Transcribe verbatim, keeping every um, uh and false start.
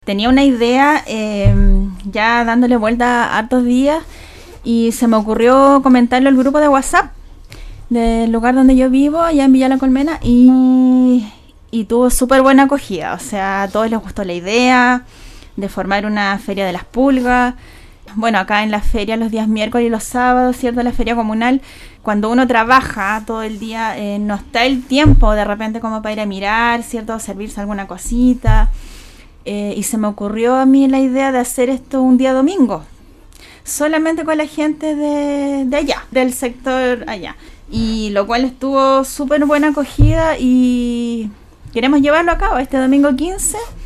Tenía una idea eh, ya dándole vuelta hartos días y se me ocurrió comentarlo al grupo de WhatsApp del lugar donde yo vivo, allá en Villa La Colmena, y, y tuvo súper buena acogida. O sea, a todos les gustó la idea de formar una feria de las pulgas. Bueno, acá en la feria los días miércoles y los sábados, ¿cierto? La feria comunal, cuando uno trabaja todo el día, eh, no está el tiempo de repente como para ir a mirar, ¿cierto? Servirse alguna cosita. Eh, y se me ocurrió a mí la idea de hacer esto un día domingo, solamente con la gente de, de allá, del sector allá. Y lo cual estuvo súper buena acogida y queremos llevarlo a cabo este domingo quince.